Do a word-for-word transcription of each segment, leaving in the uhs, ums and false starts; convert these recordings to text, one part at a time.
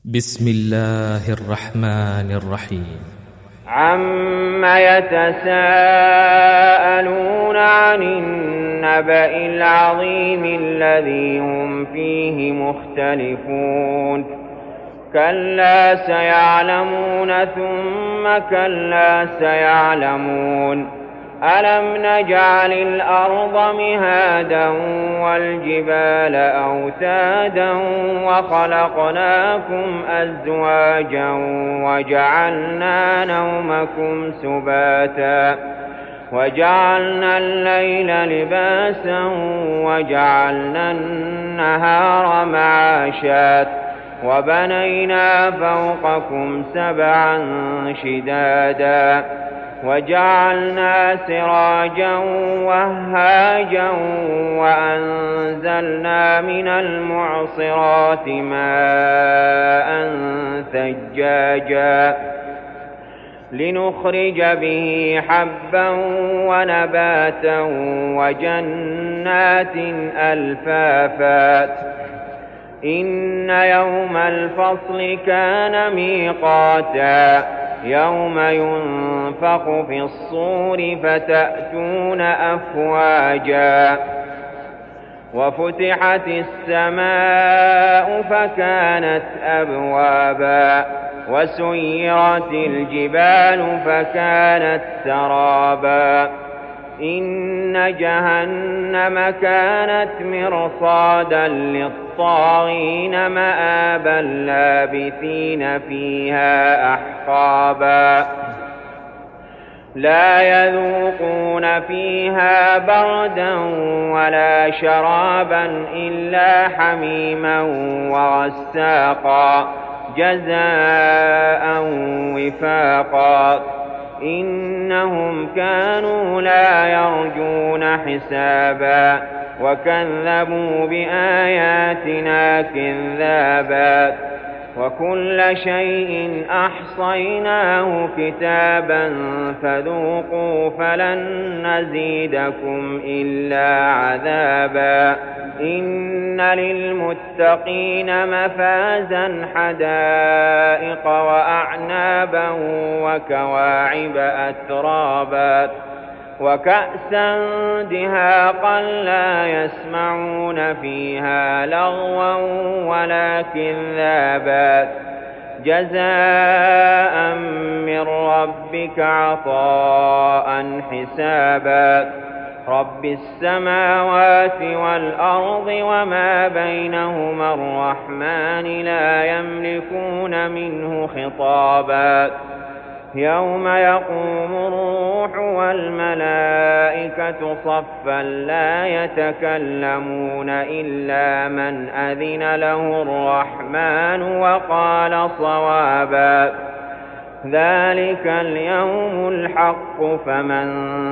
بسم الله الرحمن الرحيم. عم يتساءلون عن النبأ العظيم الذي هم فيه مختلفون كلا سيعلمون ثم كلا سيعلمون ألم نجعل الأرض مهادا والجبال أوتادا وخلقناكم أزواجا وجعلنا نومكم سباتا وجعلنا الليل لباسا وجعلنا النهار معاشا وبنينا فوقكم سبعا شدادا وجعلنا سراجا وهاجا وأنزلنا من المعصرات ماء ثجاجا لنخرج به حبا ونباتا وجنات ألفافا إن يوم الفصل كان ميقاتا يوم ينفخ في الصور فتأتون أفواجا وفتحت السماء فكانت أبوابا وسيرت الجبال فكانت سرابا إن جهنم كانت مرصادا للطاغين مآبا لابثين فيها أحقابا لا يذوقون فيها بردا ولا شرابا إلا حميما وغساقا جزاء وفاقا إنهم كانوا لا يرجون حسابا وكذبوا بآياتنا كذابا وكل شيء أحصيناه كتابا فذوقوا فلن نزيدكم إلا عذابا إن للمتقين مفازا حدائق وأعنابا وكواعب أترابا وكأسا دهاقا لا يسمعون فيها لغوا ولا كذابا جزاء من ربك عطاء حسابا رب السماوات والأرض وما بينهما الرحمن لا يملكون منه خطابا يوم يقوم الروح والملائكة صفا لا يتكلمون إلا من أذن له الرحمن وقال صوابا ذلك اليوم الحق فمن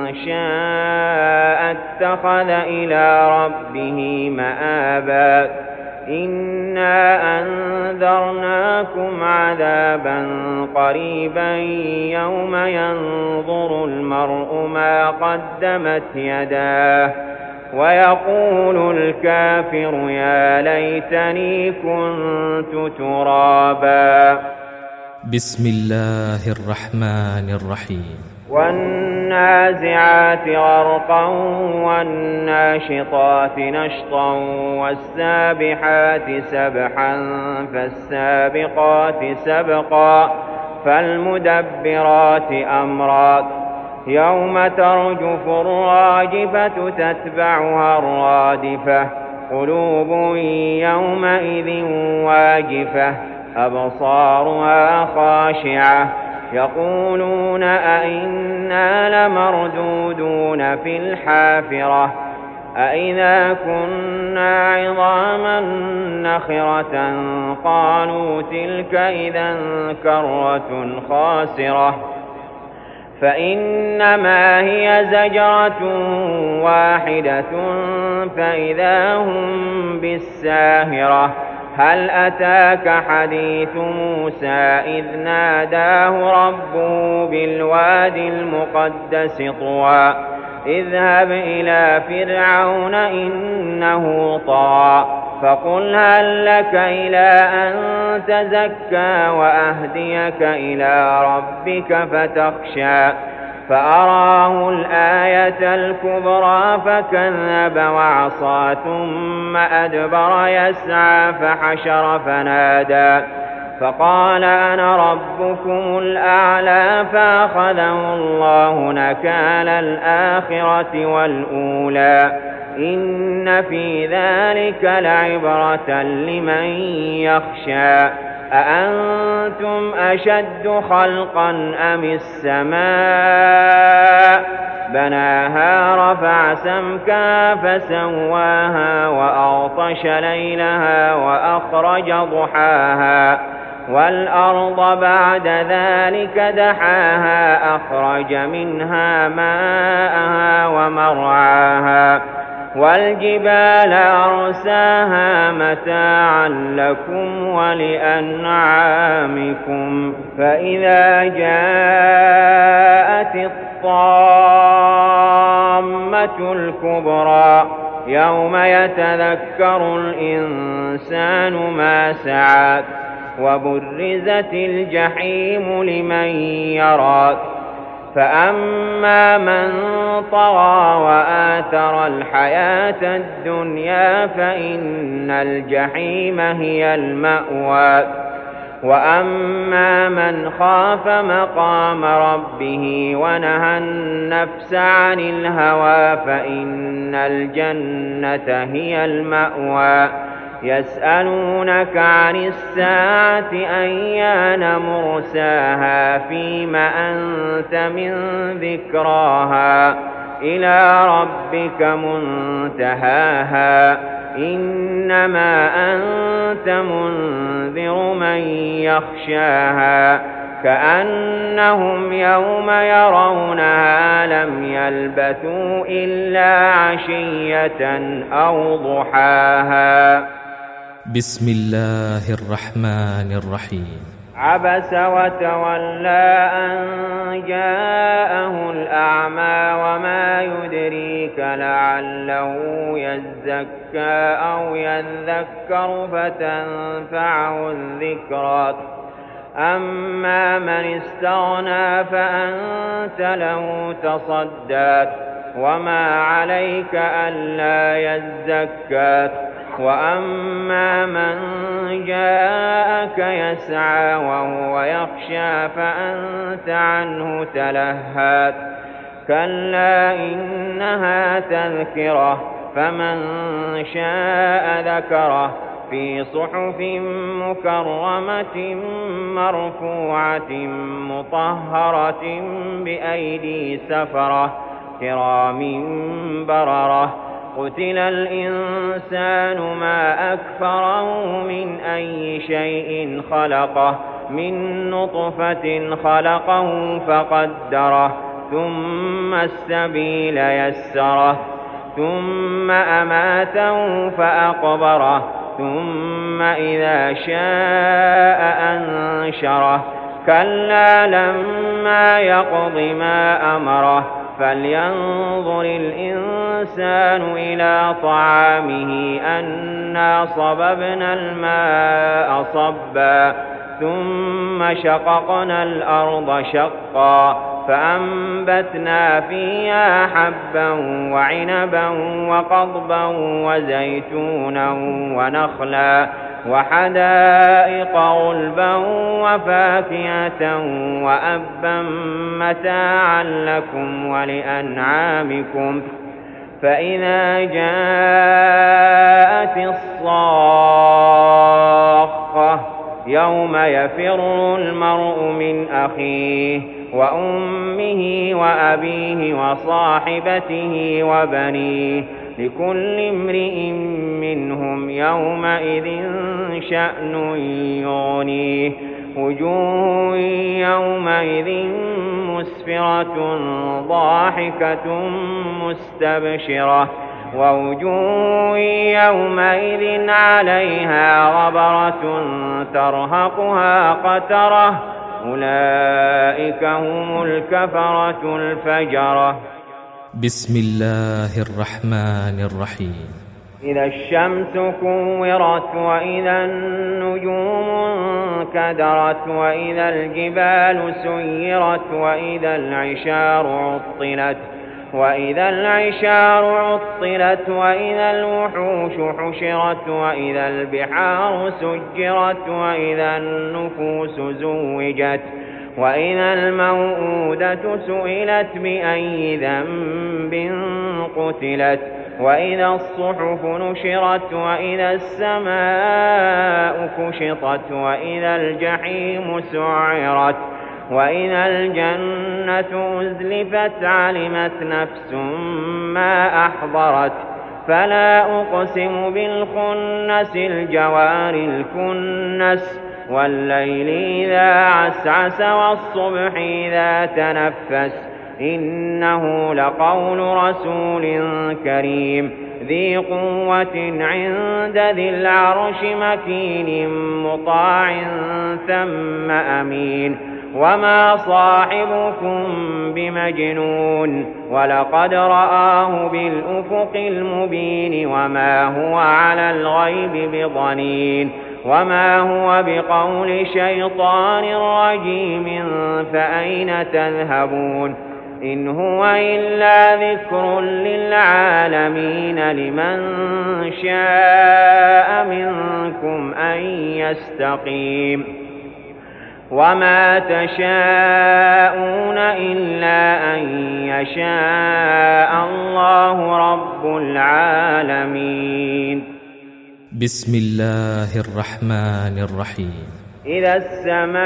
شاء اتخذ إلى ربه مآبا إنا أنذرناكم عذابا قريبا يوم ينظر المرء ما قدمت يداه ويقول الكافر يا ليتني كنت ترابا. بسم الله الرحمن الرحيم. والنازعات غرقا والناشطات نشطا والسابحات سبحا فالسابقات سبقا فالمدبرات أمرا يوم ترجف الراجفة تتبعها الرادفة قلوب يومئذ واجفة أبصارها خاشعة يقولون أئنا لمردودون في الحافرة أئذا كنا عظاما نخرة قالوا تلك إذا كرة خاسرة فإنما هي زجرة واحدة فإذا هم بالساهرة هل أتاك حديث موسى إذ ناداه ربه بالوادي المقدس طوى اذهب إلى فرعون إنه طغى فقل هل لك إلى أن تزكى وأهديك إلى ربك فتخشى فأراه الآية الكبرى فكذب وعصى ثم أدبر يسعى فحشر فنادى فقال أنا ربكم الأعلى فأخذه الله نكال الآخرة والأولى إن في ذلك لعبرة لمن يخشى أأنتم أشد خلقا أم السماء بناها رفع سمكها فسواها وأغطش ليلها وأخرج ضحاها والأرض بعد ذلك دحاها أخرج منها ماءها ومرعاها والجبال أرساها متاعا لكم ولأنعامكم فإذا جاءت الطامة الكبرى يوم يتذكر الإنسان ما سعى وبرزت الجحيم لمن يراك فأما من طغى وآثر الحياة الدنيا فإن الجحيم هي المأوى وأما من خاف مقام ربه ونهى النفس عن الهوى فإن الجنة هي المأوى يسألونك عن الساعة أيان مرساها فيم أنت من ذكراها إلى ربك منتهاها إنما أنت منذر من يخشاها كأنهم يوم يرونها لم يلبثوا إلا عشية أو ضحاها. بسم الله الرحمن الرحيم. عبس وتولى أن جاءه الأعمى وما يدريك لعله يزكى أو يذكر فتنفعه الذكرى أما من استغنى فأنت له تصدى وما عليك ألا يزكى وأما من جاءك يسعى وهو يخشى فأنت عنه تلهى كلا إنها تذكرة فمن شاء ذكره في صحف مكرمة مرفوعة مطهرة بأيدي سفرة كرام بررة قتل الإنسان ما أكفره من أي شيء خلقه من نطفة خلقه فقدره ثم السبيل يسره ثم أماته فأقبره ثم إذا شاء أنشره كلا لما يقض ما أمره فلينظر الإنسان إلى طعامه أنا صببنا الماء صبا ثم شققنا الأرض شقا فأنبتنا فيها حبا وعنبا وقضبا وزيتونا ونخلا وحدائق غلبا وفاكهة وأبا متاعا لكم ولأنعامكم فإذا جاءت الصاخة يوم يفر المرء من أخيه وأمه وأبيه وصاحبته وبنيه لكل امرئ منهم يومئذ شأن يغنيه وجوه يومئذ مسفرة ضاحكة مستبشرة ووجوه يومئذ عليها غبرة ترهقها قترة أولئك هم الكفرة الفجرة. بسم الله الرحمن الرحيم. إذا الشمس كورت وإذا النجوم انكدرت وإذا الجبال سيرت وإذا العشار عطلت وإذا العشار عطلت وإذا الوحوش حشرت وإذا البحار سجرت وإذا النفوس زوجت وإذا الموءودة سئلت بأي ذنب قتلت وإذا الصحف نشرت وإذا السماء كشطت وإذا الجحيم سعرت وإذا الجنة أزلفت علمت نفس ما أحضرت فلا أقسم بالخنس الجوار الكنس والليل إذا عسعس والصبح إذا تنفس إنه لقول رسول كريم ذي قوة عند ذي العرش مكين مطاع ثم أمين وما صاحبكم بمجنون ولقد رآه بالأفق المبين وما هو على الغيب بضنين وما هو بقول شيطان رجيم فأين تذهبون إن هو إلا ذكر للعالمين لمن شاء منكم أن يستقيم وما تشاءون إلا أن يشاء الله رب العالمين. بسم الله الرحمن الرحيم. إذا السماء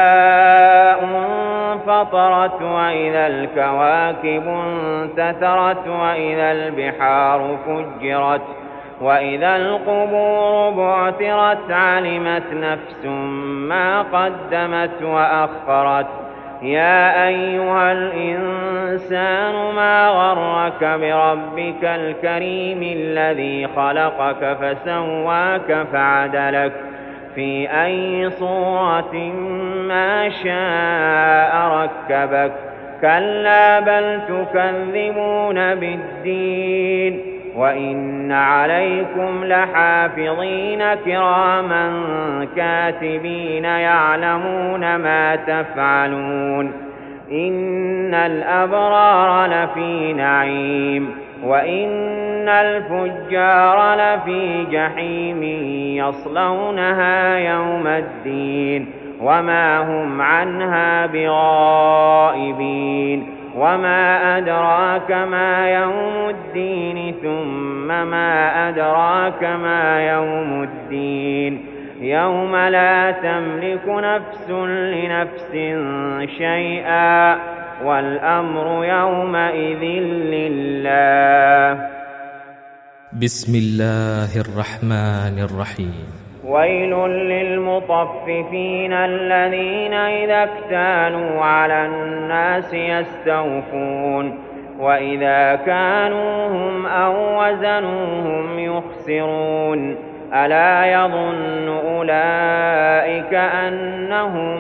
انفطرت وإذا الكواكب انتثرت وإذا البحار فجرت وإذا القبور بعثرت علمت نفس ما قدمت وأخرت يا أيها الإنسان ما غرك بربك الكريم الذي خلقك فسواك فعدلك في أي صورة ما شاء ركبك كلا بل تكذبون بالدين وإن عليكم لحافظين كراما كاتبين يعلمون ما تفعلون إن الأبرار لفي نعيم وإن الفجار لفي جحيم يصلونها يوم الدين وما هم عنها بغائبين وما أدراك ما يوم الدين ثم ما أدراك ما يوم الدين يوم لا تملك نفس لنفس شيئا والأمر يومئذ لله. بسم الله الرحمن الرحيم. ويل للمطففين الذين إذا اكتالوا على الناس يستوفون وإذا كانوهم أو وزنوهم يخسرون ألا يظن أولئك أنهم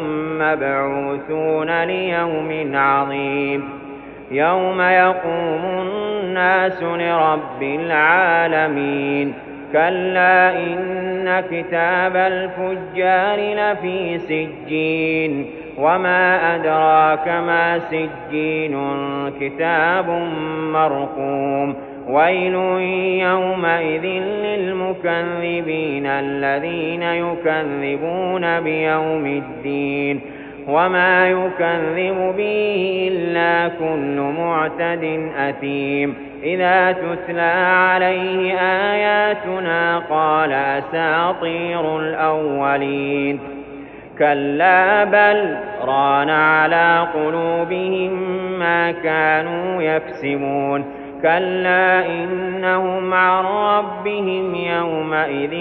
مبعوثون ليوم عظيم يوم يقوم الناس لرب العالمين كلا إن كتاب الفجار لفي سجين وما أدراك ما سجين كتاب مرقوم ويل يومئذ للمكذبين الذين يكذبون بيوم الدين وما يكذب به إلا كل معتد أثيم إذا تتلى عليه آياتنا قال أساطير الأولين كلا بل ران على قلوبهم ما كانوا يكسبون كلا إنهم عن ربهم يومئذ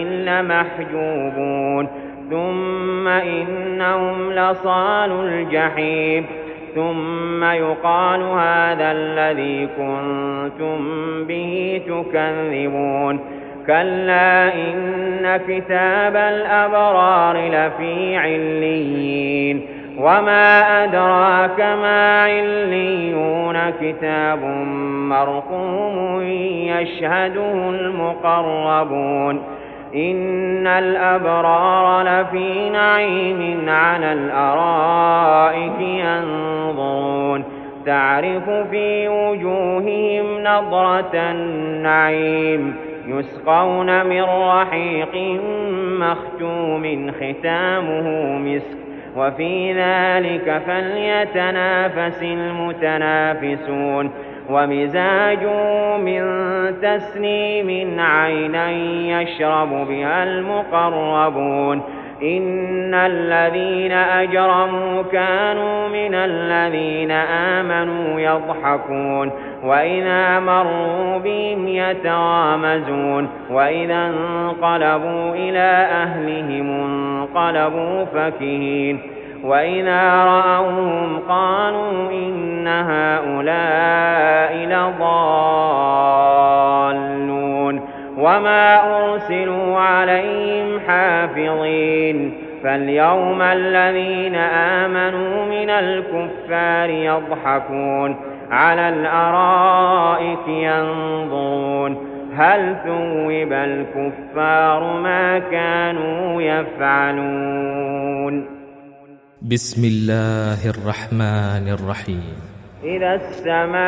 لمحجوبون ثم إنهم لصالو الجحيم ثم يقال هذا الذي كنتم به تكذبون كلا إن كتاب الأبرار لفي عليين وما أدراك ما عليون كتاب مرقوم يشهده المقربون إن الأبرار لفي نعيم على الأرائك ينظرون تعرف في وجوههم نضرة النعيم يسقون من رحيق مختوم ختامه مسك وفي ذلك فليتنافس المتنافسون ومزاجه من تسنيم عينا يشرب بها المقربون إن الذين أجرموا كانوا من الذين آمنوا يضحكون وإذا مروا بهم يتغامزون وإذا انقلبوا إلى أهلهم انقلبوا فكهين وإذا رأوهم قالوا إن هؤلاء لضالون وما أرسلوا عليهم حافظين فاليوم الذين آمنوا من الكفار يضحكون على الأرائك ينظرون هل ثوب الكفار ما كانوا يفعلون. بسم الله الرحمن الرحيم. إذا السماء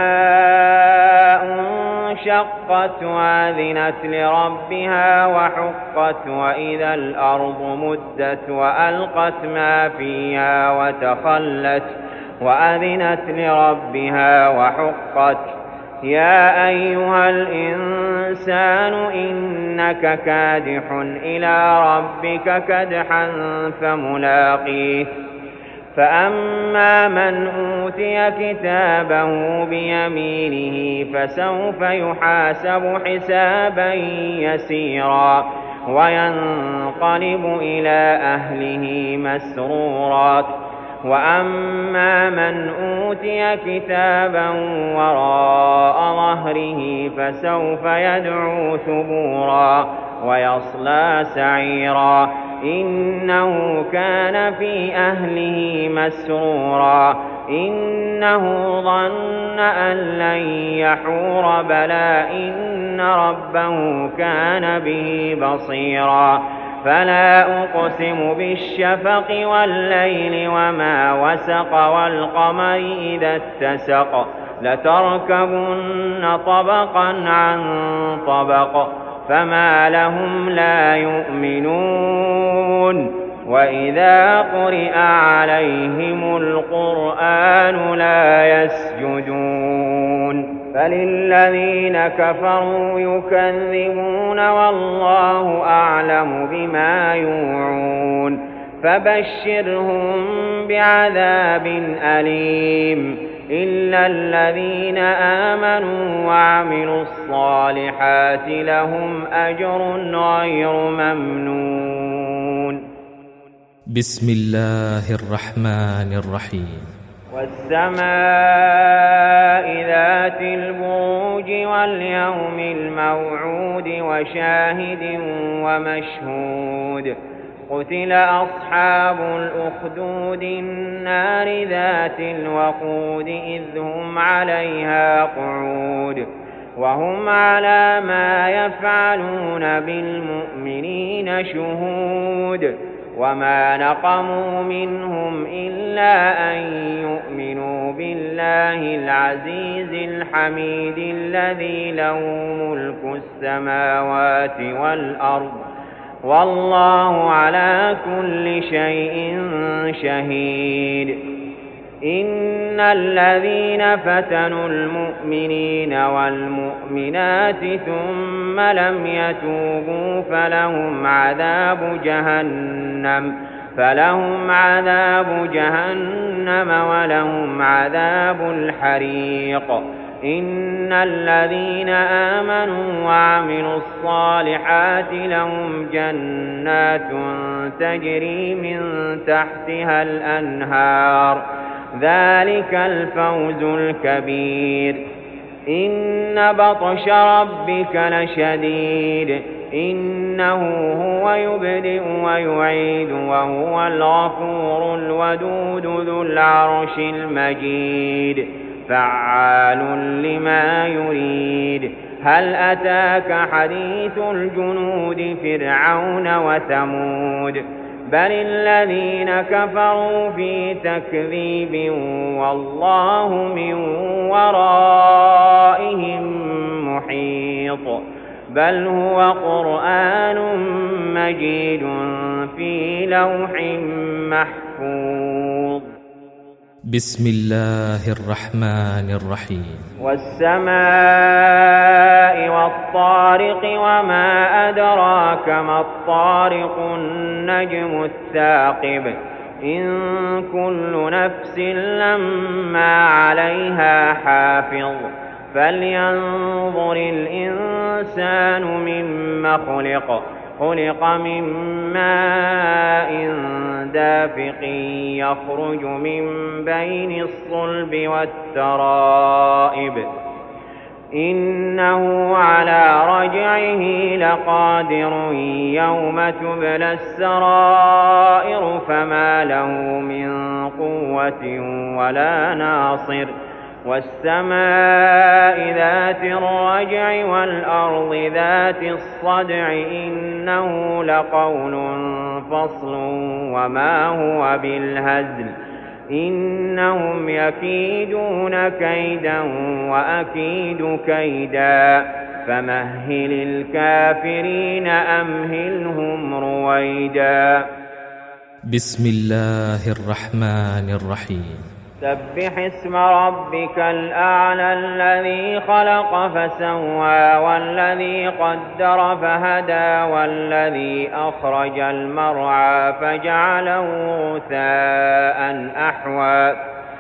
انشقت وأذنت لربها وحقت وإذا الأرض مدت وألقت ما فيها وتخلت وأذنت لربها وحقت يا أيها الإنسان إنك كادح إلى ربك كدحا فملاقيه فأما من أوتي كتابه بيمينه فسوف يحاسب حسابا يسيرا وينقلب إلى أهله مسرورا وأما من أوتي كتابا وراء ظهره فسوف يدعو ثبورا ويصلى سعيرا إنه كان في أهله مسرورا إنه ظن أن لن يحور بلى إن ربه كان به بصيرا فلا أقسم بالشفق والليل وما وسق والقمر إذا اتسق لتركبن طبقا عن طبق فما لهم لا يؤمنون وإذا قرئ عليهم القرآن لا يسجدون فللذين كفروا يكذبون والله أعلم بما يوعون فبشرهم بعذاب أليم إلا الذين آمنوا وعملوا الصالحات لهم أجر غير ممنون. بسم الله الرحمن الرحيم. والسماء ذات البروج واليوم الموعود وشاهد ومشهود قتل أصحاب الأخدود النار ذات الوقود إذ هم عليها قعود وهم على ما يفعلون بالمؤمنين شهود وما نقموا منهم إلا أن يؤمنوا بالله العزيز الحميد الذي له ملك السماوات والأرض والله على كل شيء شهيد. إن الذين فتنوا المؤمنين والمؤمنات ثم لم يتوبوا فلهم عذاب جهنم فلهم عذاب جهنم ولهم عذاب الحريق. إن الذين آمنوا وعملوا الصالحات لهم جنات تجري من تحتها الأنهار ذلك الفوز الكبير. إن بطش ربك لشديد إنه هو يبدئ ويعيد وهو الغفور الودود ذو العرش المجيد فعال لما يريد. هل أتاك حديث الجنود فرعون وثمود بل الذين كفروا في تكذيب والله من ورائهم محيط. بل هو قرآن مجيد في لوح محفوظ. بسم الله الرحمن الرحيم. والسماء والطارق وما أدراك ما الطارق النجم الثاقب إن كل نفس لما عليها حافظ. فلينظر الإنسان مما خلق خلق من ماء دافق يخرج من بين الصلب والترائب إنه على رجعه لقادر يوم تبلى السرائر فما له من قوة ولا ناصر. والسماء ذات الرجع والأرض ذات الصدع إنه لقول فصل وما هو بالهزل إنهم يكيدون كيدا وأكيد كيدا فمهل الكافرين أمهلهم رويدا. بسم الله الرحمن الرحيم. سبح اسم ربك الأعلى الذي خلق فسوى والذي قدر فهدى والذي أخرج المرعى فجعله غثاء أحوى.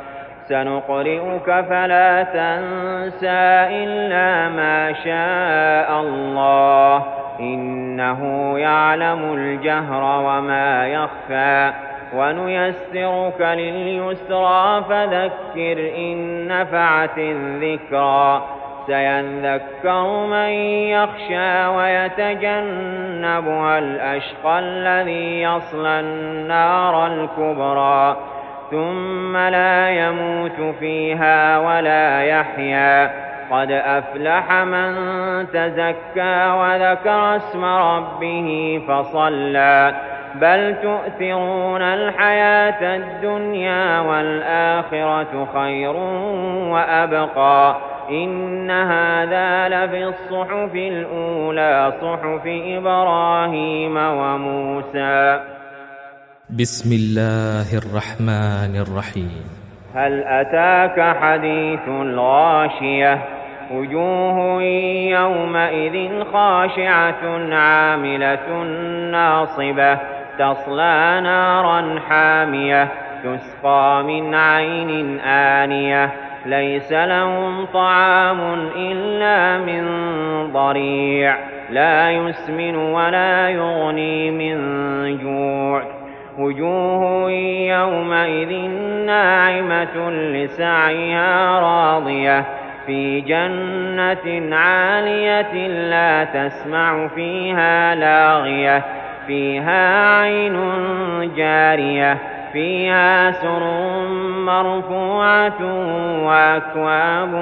سنقرئك فلا تنسى إلا ما شاء الله إنه يعلم الجهر وما يخفى. ونيسرك لليسرى فذكر إن نفعت الذكرى. سيذكر من يخشى ويتجنبها الأشقى الذي يصلى النار الكبرى ثم لا يموت فيها ولا يحيا. قد أفلح من تزكى وذكر اسم ربه فصلى. بل تؤثرون الحياة الدنيا والآخرة خير وأبقى إن هذا لفي الصحف الأولى صحف إبراهيم وموسى. بسم الله الرحمن الرحيم. هل أتاك حديث الغاشية وجوه يومئذ خاشعة عاملة ناصبة تصلى نارا حامية تسقى من عين آنية ليس لهم طعام إلا من ضريع لا يسمن ولا يغني من جوع. وجوه يومئذ ناعمة لسعيها راضية في جنة عالية لا تسمع فيها لاغية فيها عين جارية فيها سرر مرفوعة وأكواب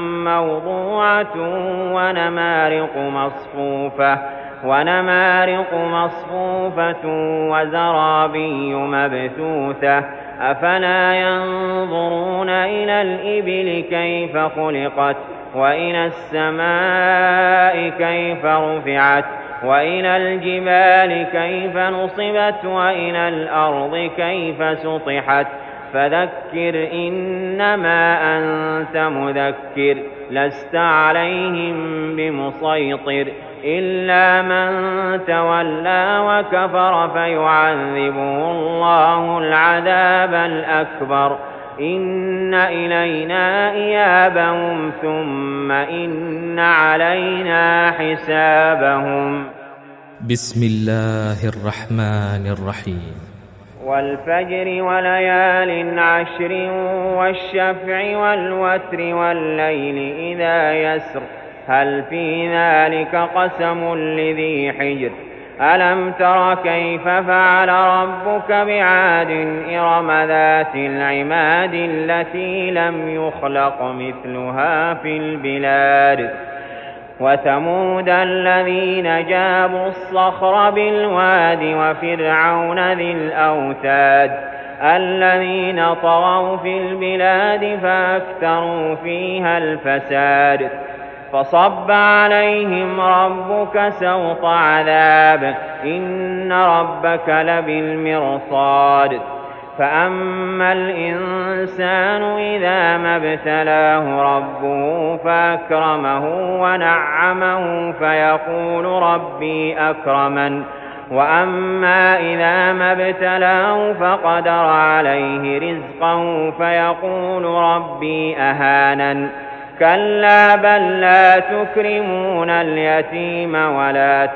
موضوعة ونمارق مصفوفة ونمارق مصفوفة وزرابي مبثوثة. أفلا ينظرون إلى الإبل كيف خلقت وإلى السماء كيف رفعت وإلى الجبال كيف نصبت وإلى الأرض كيف سطحت. فذكر إنما أنت مذكر لست عليهم بمسيطر إلا من تولى وكفر فيعذبه الله العذاب الأكبر إن إلينا إيابهم ثم إن علينا حسابهم. بسم الله الرحمن الرحيم. والفجر وليال عشر والشفع والوتر والليل إذا يسر هل في ذلك قسم لذي حجر ألم تر كيف فعل ربك بعاد إرم ذات العماد التي لم يخلق مثلها في البلاد وثمود الذين جابوا الصخر بالواد وفرعون ذي الأوتاد الذين طغوا في البلاد فأكثروا فيها الفساد فصب عليهم ربك سوط عذاب إن ربك لبالمرصاد فأما الإنسان إذا ما ابتلاه ربه فأكرمه ونعمه فيقول ربي أكرمن وأما إذا ما ابتلاه فقدر عليه رزقه فيقول ربي أهانن كلا بل لا تكرمون اليتيم ولا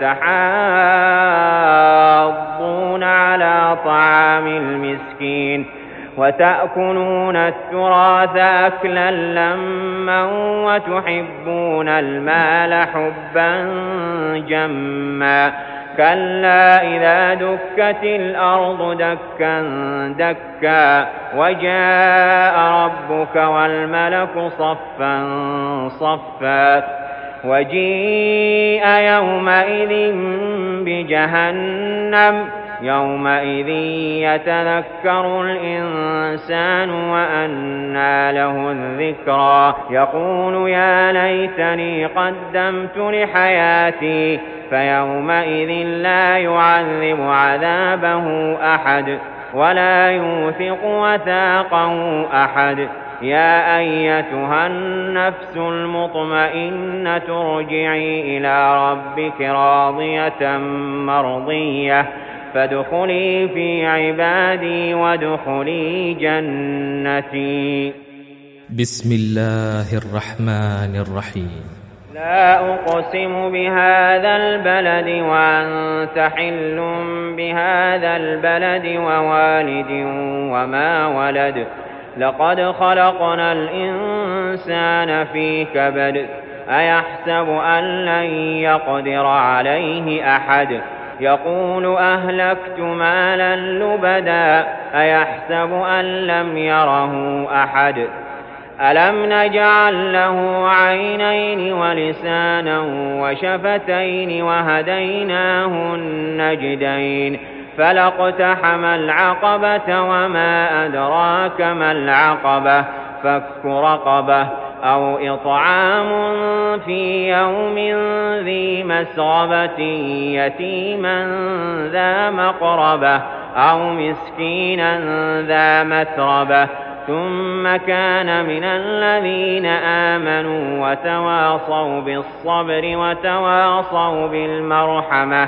تحاضون على طعام المسكين وتأكلون التراث أكلا لما وتحبون المال حبا جما كلا إذا دكت الأرض دكا دكا وجاء ربك والملك صفا صفا وجيء يومئذ بجهنم يومئذ يتذكر الإنسان وأنى له الذكرى يقول يا ليتني قدمت لحياتي فيومئذ لا يعذب عذابه أحد ولا يوثق وثاقه أحد يا أيتها النفس المطمئنة ارجعي إلى ربك راضية مرضية فادخلي في عبادي وادخلي جنتي. بسم الله الرحمن الرحيم. لا أقسم بهذا البلد وأنت حل بهذا البلد ووالد وما ولد لقد خلقنا الإنسان في كبد أيحسب أن لن يقدر عليه أحد يقول أهلكت مالا لبدا أيحسب أن لم يره أحد ألم نجعل له عينين ولسانا وشفتين وهديناه النجدين فلاقتحم العقبة وما أدراك ما العقبة فك رقبة أو إطعام في يوم ذي مسغبة يتيما ذا مقربة أو مسكينا ذا متربة ثم كان من الذين آمنوا وتواصوا بالصبر وتواصوا بالمرحمة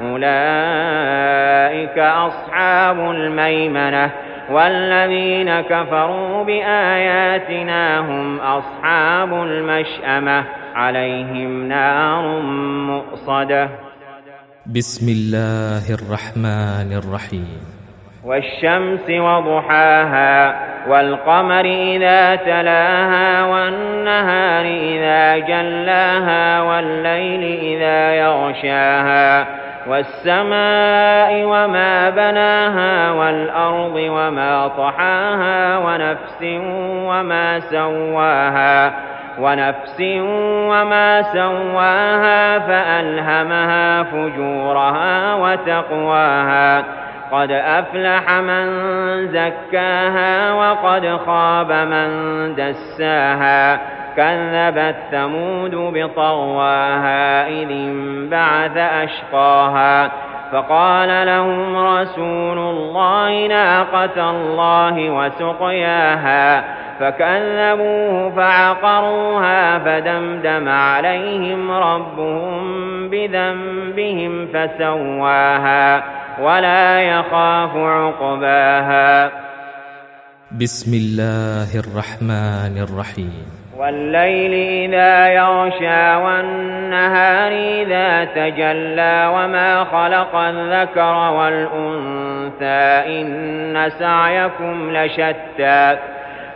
أولئك أصحاب الميمنة والذين كفروا بآياتنا هم أصحاب المشأمة عليهم نار مؤصدة. بسم الله الرحمن الرحيم. والشمس وضحاها والقمر إذا تلاها والنهار إذا جلاها والليل إذا يغشاها والسماء وما بناها والأرض وما طحاها ونفس وما سواها ونفس وما سواها فألهمها فجورها وتقواها قد أفلح من زكاها وقد خاب من دساها كذبت ثمود بطغواها إذ انبعث أشقاها فقال لهم رسول الله ناقة الله وسقياها فكذبوه فعقروها فدمدم عليهم ربهم بذنبهم فسواها ولا يخاف عقباها. بسم الله الرحمن الرحيم. والليل إذا يغشى والنهار إذا تجلى وما خلق الذكر والأنثى إن سعيكم لشتى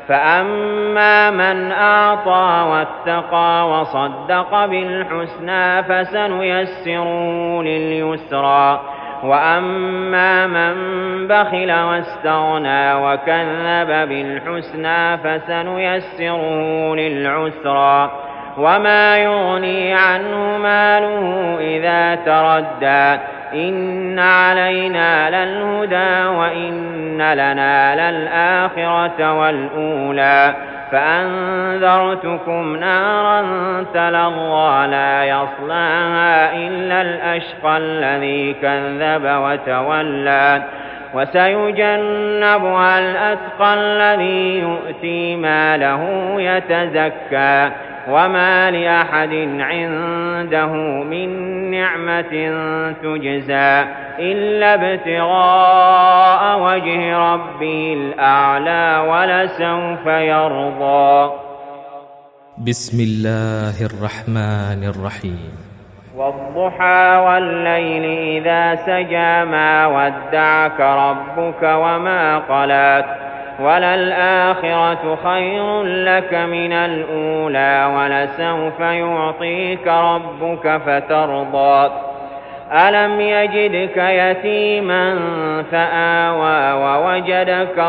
فأما من أعطى واتقى وصدق بالحسنى فسنيسره لليسرى وأما من بخل واستغنى وكذب بالحسنى فسنيسره للعسرى وما يغني عنه ماله إذا تردى إن علينا للهدى وإن لنا للآخرة والأولى فأنذرتكم نارا تلظى لا يصلاها إلا الأشقى الذي كذب وتولى وسيجنبها الأتقى الذي يؤتي ماله يتزكى وما لأحد عنده من نعمة تجزى إلا ابتغاء وجه ربه الأعلى ولسوف يرضى. بسم الله الرحمن الرحيم. والضحى والليل إذا سجى ما ودعك ربك وما قلاك وللآخرة خير لك من الأولى ولسوف يعطيك ربك فترضى ألم يجدك يتيما فآوى ووجدك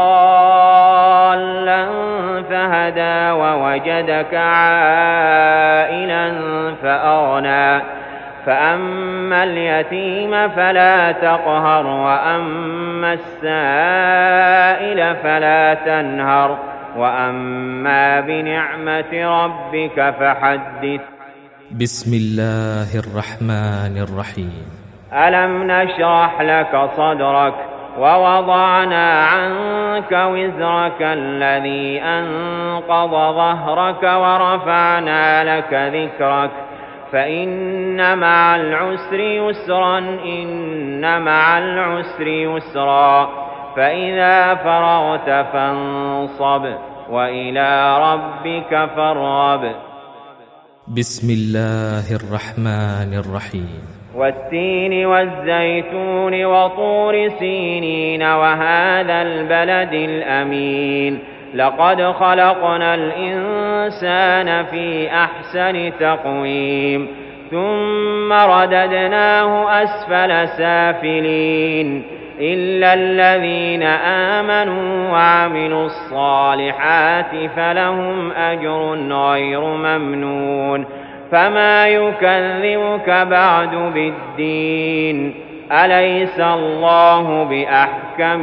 ضالا فهدى ووجدك عائلا فأغنى فأما اليتيم فلا تقهر وأما السائل فلا تنهر وأما بنعمة ربك فحدث. بسم الله الرحمن الرحيم. ألم نشرح لك صدرك ووضعنا عنك وزرك الذي أنقض ظهرك ورفعنا لك ذكرك فإن مع العسر يسرا إن مع العسر يسرا فإذا فرغت فانصب وإلى ربك فارغب. بسم الله الرحمن الرحيم. والتين والزيتون وطور سينين وهذا البلد الأمين لقد خلقنا الإنسان في أحسن تقويم ثم رددناه أسفل سافلين إلا الذين آمنوا وعملوا الصالحات فلهم أجر غير ممنون فما يكذبك بعد بالدين أليس الله بأحكم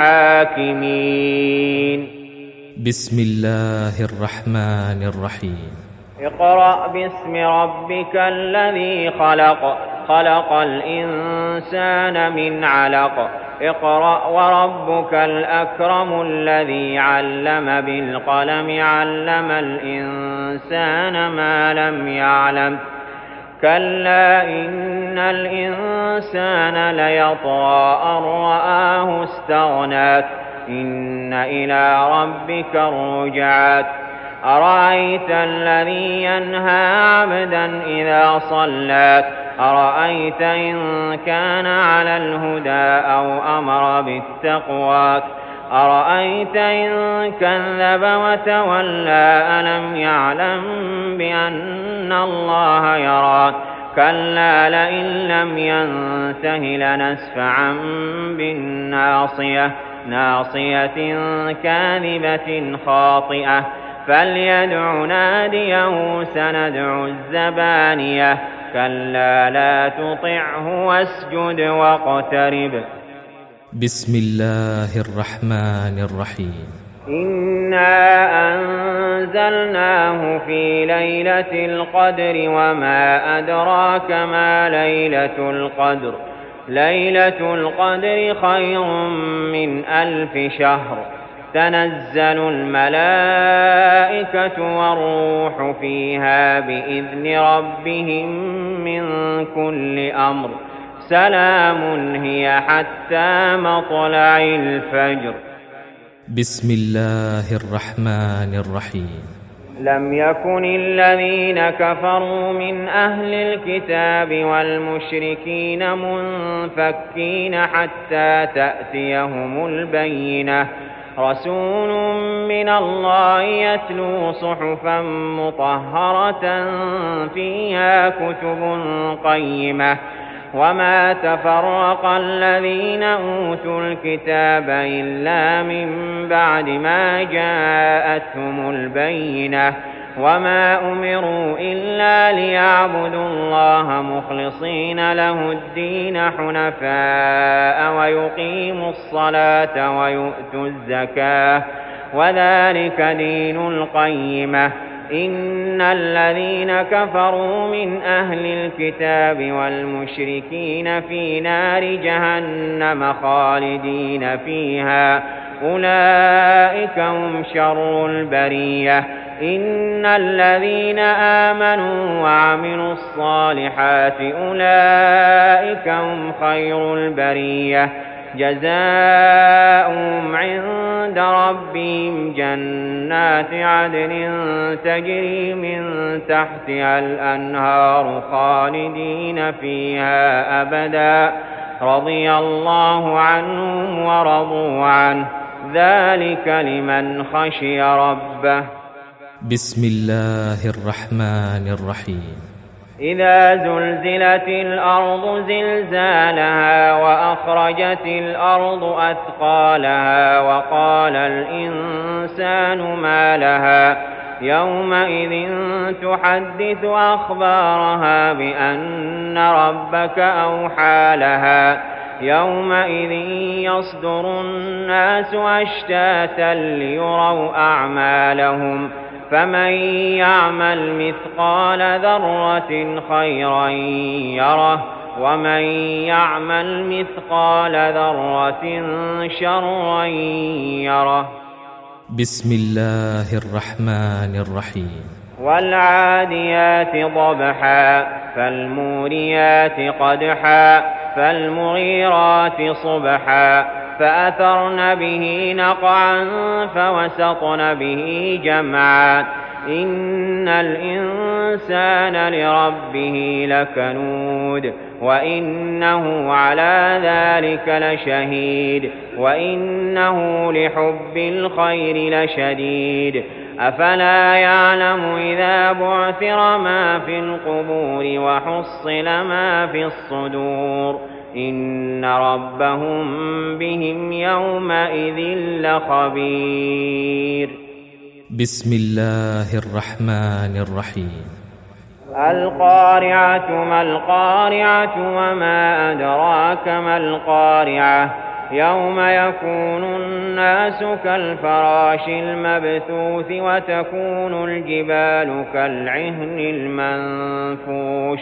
الحاكمين. بسم الله الرحمن الرحيم. اقرأ باسم ربك الذي خلق خلق الإنسان من علق اقرأ وربك الأكرم الذي علم بالقلم علم الإنسان ما لم يعلم كلا إن الإنسان ليطغى أن رآه استغنى إن إلى ربك الرجعات أرأيت الذي ينهى عبدا إذا صلى أرأيت إن كان على الهدى أو أمر بالتقوى أرأيت إن كذب وتولى ألم يعلم بأن الله يرى كلا لئن لم ينته لنسفعا بالناصية ناصية كاذبة خاطئة فليدع ناديه سندع الزبانية كلا لا تطعه واسجد واقترب. بسم الله الرحمن الرحيم. إنا أنزلناه في ليلة القدر وما أدراك ما ليلة القدر ليلة القدر خير من ألف شهر تنزل الملائكة والروح فيها بإذن ربهم من كل أمر سلام هي حتى مطلع الفجر. بسم الله الرحمن الرحيم. لم يكن الذين كفروا من أهل الكتاب والمشركين منفكين حتى تأتيهم البينة رسول من الله يتلو صحفا مطهرة فيها كتب قيمة وما تفرق الذين أوتوا الكتاب إلا من بعد ما جاءتهم البينة وما أمروا إلا ليعبدوا الله مخلصين له الدين حنفاء ويقيموا الصلاة ويؤتوا الزكاة وذلك دين القيمة إن الذين كفروا من أهل الكتاب والمشركين في نار جهنم خالدين فيها أولئك هم شر البرية إن الذين آمنوا وعملوا الصالحات أولئك هم خير البرية جزاؤهم عند ربهم جنات عدن تجري من تحتها الأنهار خالدين فيها أبدا رضي الله عنهم ورضوا عنه ذلك لمن خشي ربه. بسم الله الرحمن الرحيم. إذا زلزلت الأرض زلزالها وأخرجت الأرض أثقالها وقال الإنسان ما لها يومئذ تحدث أخبارها بأن ربك أوحى لها يومئذ يصدر الناس أشتاتا ليروا أعمالهم فمن يعمل مثقال ذرة خيرا يره ومن يعمل مثقال ذرة شرا يره. بسم الله الرحمن الرحيم. والعاديات ضبحا فالموريات قدحا فالمغيرات صبحا فأثرن به نقعا فوسطن به جمعا إن الإنسان لربه لكنود وإنه على ذلك لشهيد وإنه لحب الخير لشديد أفلا يعلم إذا بعثر ما في القبور وحصل ما في الصدور إن ربهم بهم يومئذ لخبير. بسم الله الرحمن الرحيم. القارعة ما القارعة وما أدراك ما القارعة يوم يكون الناس كالفراش المبثوث وتكون الجبال كالعهن المنفوش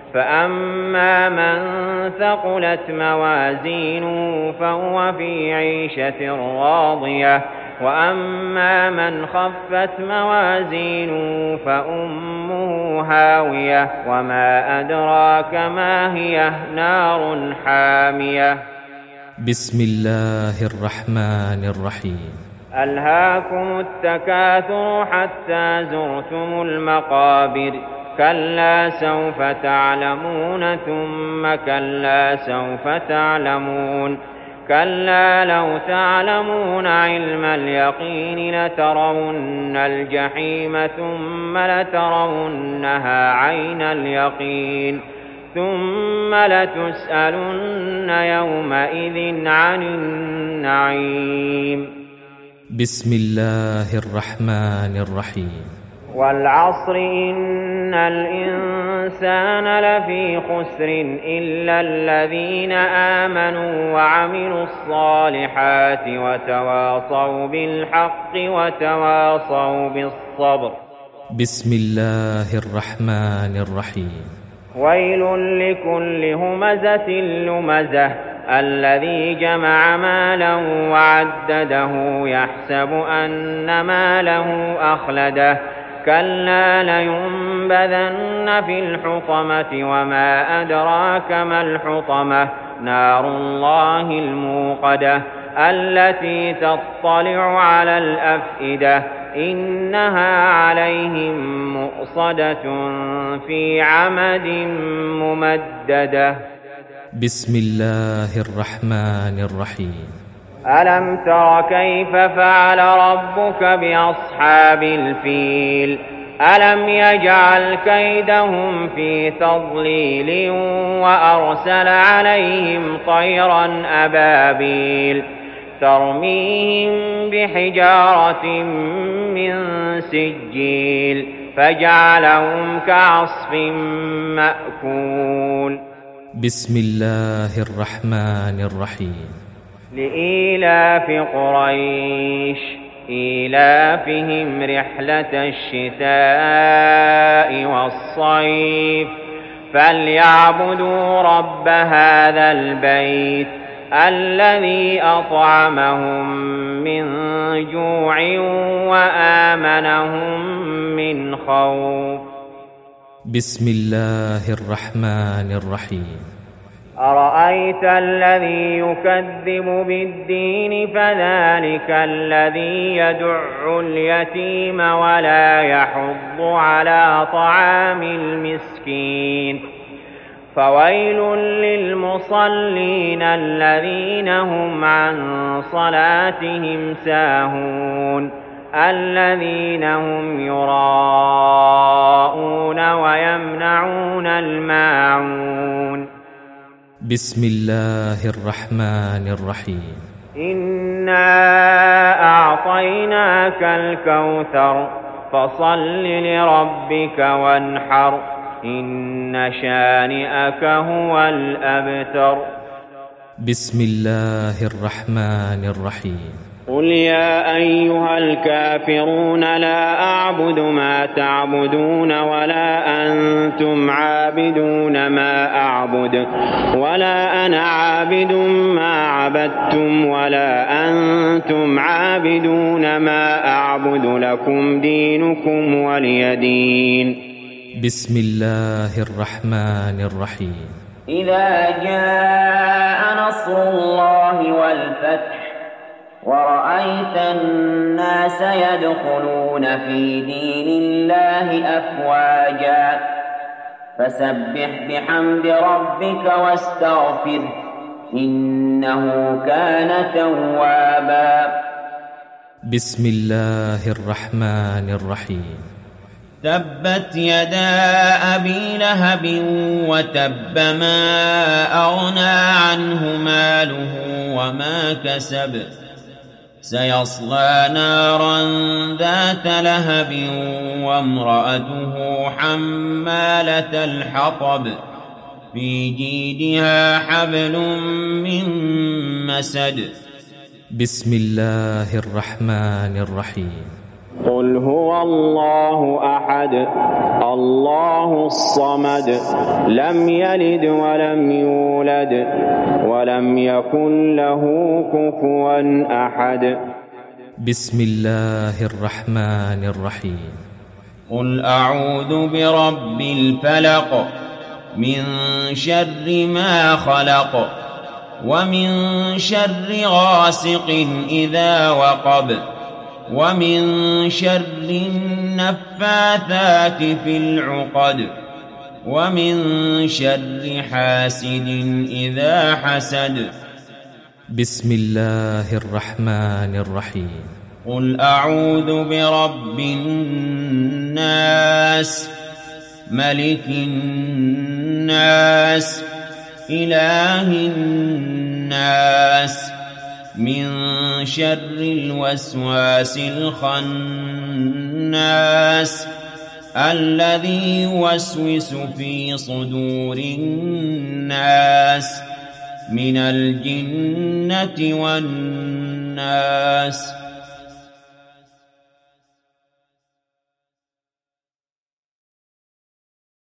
فأما من ثقلت موازينه فهو في عيشة راضية وأما من خفت موازينه فأمه هاوية وما أدراك ما هي نار حامية. بسم الله الرحمن الرحيم. ألهاكم التكاثر حتى زرتم المقابر كلا سوف تعلمون ثم كلا سوف تعلمون كلا لو تعلمون علم اليقين لترون الجحيم ثم لترونها عين اليقين ثم لتسألن يومئذ عن النعيم. بسم الله الرحمن الرحيم. والعصر إن الإنسان لفي خسر إلا الذين آمنوا وعملوا الصالحات وتواصوا بالحق وتواصوا بالصبر. بسم الله الرحمن الرحيم. ويل لكل همزة لمزة الذي جمع مالا وعدده يحسب أن ماله أخلده كلا لينبذن في الحطمة وما أدراك ما الحطمة نار الله الموقدة التي تطلع على الأفئدة إنها عليهم مؤصدة في عمد ممددة. بسم الله الرحمن الرحيم. ألم تر كيف فعل ربك بأصحاب الفيل ألم يجعل كيدهم في تضليل وأرسل عليهم طيرا أبابيل ترميهم بحجارة من سجيل فجعلهم كعصف مأكول. بسم الله الرحمن الرحيم. لإيلاف قريش إيلافهم رحلة الشتاء والصيف فليعبدوا رب هذا البيت الذي أطعمهم من جوع وآمنهم من خوف. بسم الله الرحمن الرحيم. أرأيت الذي يكذب بالدين فذلك الذي يدع اليتيم ولا يحض على طعام المسكين فويل للمصلين الذين هم عن صلاتهم ساهون الذين هم يراءون ويمنعون الماعون. بسم الله الرحمن الرحيم. إنا أعطيناك الكوثر فصل لربك وانحر إن شانئك هو الأبتر. بسم الله الرحمن الرحيم. قل يا أيها الكافرون لا أعبد ما تعبدون ولا أنتم عابدون ما أعبد ولا أنا عابد ما عبدتم ولا أنتم عابدون ما أعبد لكم دينكم ولي دين. بسم الله الرحمن الرحيم. إذا جاء نصر الله والفتح ورأيت الناس يدخلون في دين الله أفواجا فسبح بحمد ربك واستغفره إنه كان توابا. بسم الله الرحمن الرحيم. تبت يدا أبي لهب وتب ما أغنى عنه ماله وما كسب سيصلى نارا ذات لهب وامرأته حمالة الحطب في جيدها حبل من مسد. بسم الله الرحمن الرحيم. قل هو الله أحد الله الصمد لم يلد ولم يولد ولم يكن له كفوا أحد. بسم الله الرحمن الرحيم. قل أعوذ برب الفلق من شر ما خلق ومن شر غاسق إذا وقب ومن شر النفاثات في العقد ومن شر حاسد إذا حسد. بسم الله الرحمن الرحيم. قل أعوذ برب الناس ملك الناس إله الناس من شر الوسواس الخناس الذي يوسوس في صدور الناس من الجنة والناس.